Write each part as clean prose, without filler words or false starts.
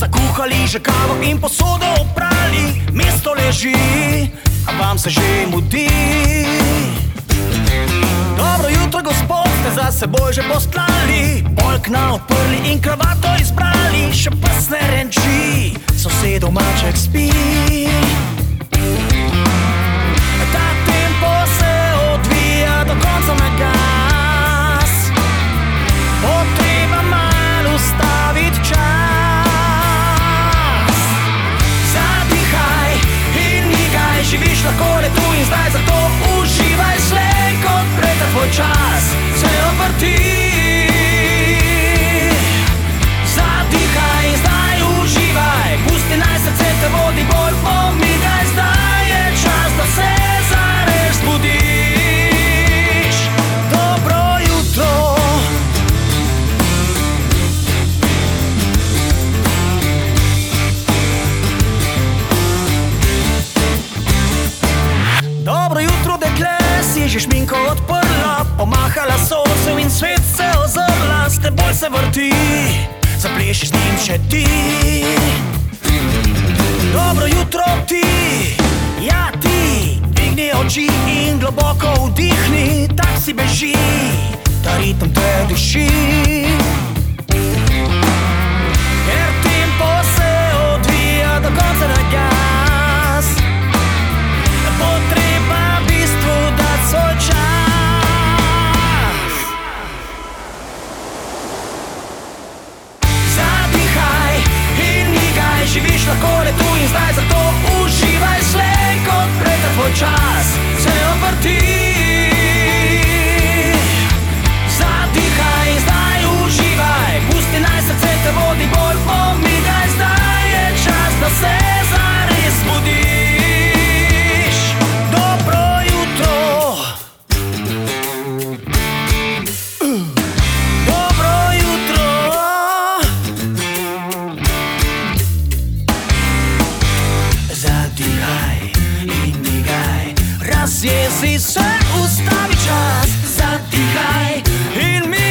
Zakuhali že kavo in posodo oprali, mesto leži, a vam se že mudi. Dobro jutro, gospod, ste za seboj že postlali, polkna odprli in kravato izbrali, še pes ne renči, sosedov maček spi. Ta tempo se odvija do konca na gas, potreba malo ustaviti čas. Zadihaj in migaj, živiš lahko le tu in zdaj, zato uživaj slej kot prej, da tvoj čas se obrti. Zadihaj in zdaj uživaj, pusti naj srce te vodi bolj, pomigaj, zdaj je čas, da se zares budiš. Dobro jutro. Dobro jutro, dekle, si že šminko odprla, pomahala soncu in svet se ozrla, s teboj se vrti, zapleši z njim še ti. Dobro jutro ti, ja ti, dvigni oči in globoko vdihni, tak si beži, ta ritem te duši. Ker tempo se odvija do konca na gas, potreba v bistvu dati svoj čas. Zadihaj in migaj, živiš lahko le tu in zdaj, zato uživaj slej kot prej, da tvoj čas se obrti. Zadihaj in zdaj uživaj, pusti naj srce te vodi bolj, pomigaj, zdaj je čas, da se zares budiš. Dobro jutro. Dobro jutro. Zadihaj in migaj, razjezi se, ustavi čas. Zadihaj in migaj.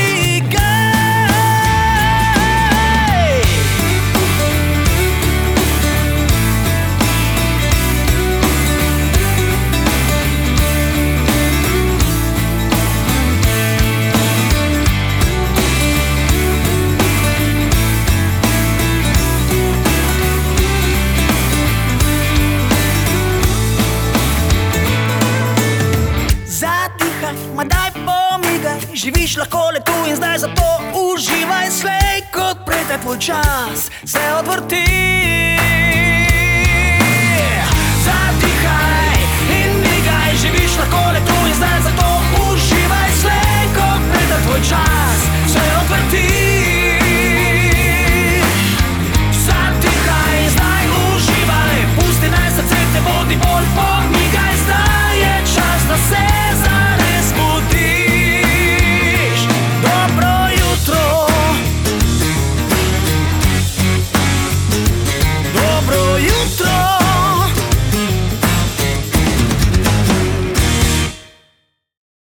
Zadihaj, ma daj pomigaj, živiš lahko le tu in zdaj, zato uživaj slej kot prej, da tvoj čas se odvrti.